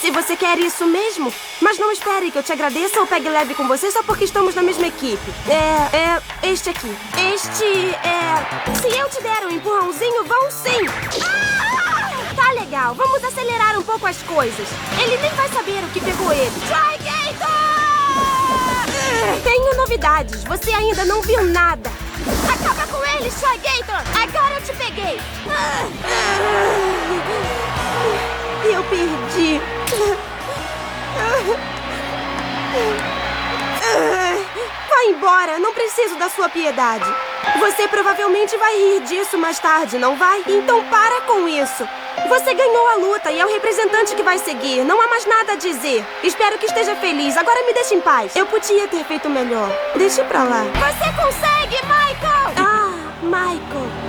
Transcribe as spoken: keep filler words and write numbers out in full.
Se você quer isso mesmo, mas não espere que eu te agradeça ou pegue leve com você só porque estamos na mesma equipe. É, é, este aqui. Este é... Se eu te der um empurrãozinho, vão sim. Ah! Tá legal, vamos acelerar um pouco as coisas. Ele nem vai saber o que pegou ele. Tri-Gator! Tenho novidades, você ainda não viu nada. Acaba com ele, Tri-Gator! Agora eu te peguei. Eu perdi. Vai embora, não preciso da sua piedade. Você provavelmente vai rir disso mais tarde, não vai? Então para com isso. Você ganhou a luta e é o representante que vai seguir. Não há mais nada a dizer. Espero que esteja feliz. Agora me deixe em paz. Eu podia ter feito melhor. Deixe pra lá. Você consegue, Michael! Ah, Michael.